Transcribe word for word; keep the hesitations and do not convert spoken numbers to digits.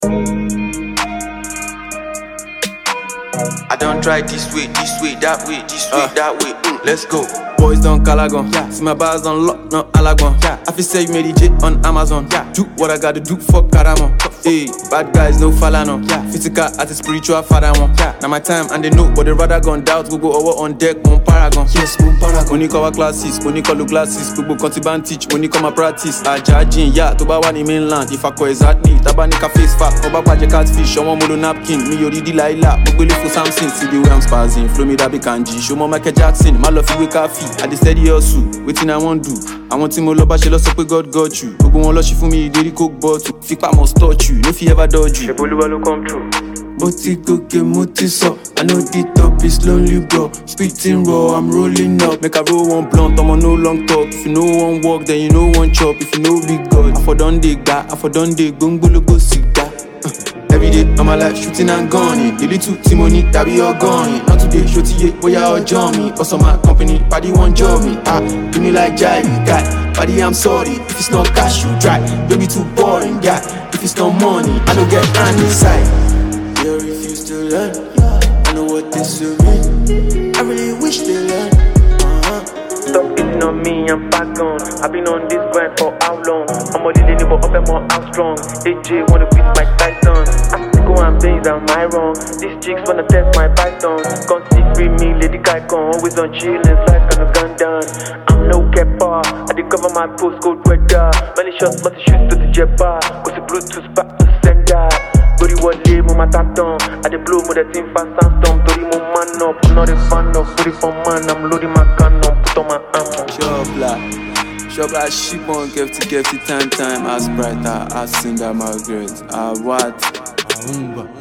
I don't try this way, this way, that way, this way, uh, that way. Mm, let's go. Boys don't calagon. Yeah. See my bars on lock, no alagon. Yeah. I feel say you made it J on Amazon. Yeah. Do what I gotta do, fuck Karamo. Hey, bad guys no falano. Yeah. Physical at a spiritual father one. Yeah. Now my time and they know, but they rather gone doubt. We go over on deck, mon paragon. Yes, mon paragon. Money cover classes, money color glasses. People contiban teach, money come a practice. I judging, yeah, to buy the mainland. If I call exactly, tabanika face fat. Oba paje catfish, show one modo napkin. Me yori di laila, but for Samson. See the way I'm spazzing. Flow me that be kanji. Show more Michael Jackson. My love you wake up feet. I just steady hustle. Waiting I want do. I want him all up, she lost up with God got you. Go on, she for me, did coke bottle. Fipa must touch you. No fear ever dodge you. Sheboluwa come true. Moti goke, moti so. I know the top is lonely, bro. Spitting raw, I'm rolling up. Make a roll one blunt, I'm on no long talk. If you know one walk, then you know one chop. If you know big God, I for done dig that. I for done dig, gongo go cigar. Every day, I'm alive, shooting and gunning. The little Timony, that be all gone. Not today, shooty it, boy, you all join me. Also my company, party won't join me. Ah, give me like jive, guy. Buddy, I'm sorry. If it's not cash, you dry. Don't be too boring, guy. If it's not money, I don't get hand inside. They refuse to learn. I know what this will mean. I really wish they learn. Uh-huh. Stop beating on me, I'm back on. I've been on this grind for how long? I'm only living but up and more out strong. A J wanna beat my Tyson. Go and things, am I wrong? These chicks wanna test my python. Can't see free me, Lady Kaikon. Always on chillin', like on a gun down. I'm no kepper, I did cover my postcode weather. Many shots, but the shoes to the jet bar. Cause the Bluetooth back to sender. Tori wale mo mataton. I dey blow mo the team fast sandstorm. Tori mo man up, I'm not a fan of. Sorry for man, I'm loading my cannon. Put on my arm. Shop like, shop like sheep on Kefty Kefty time time. As brighter, as Cinder Margaret. Ah what? Umba.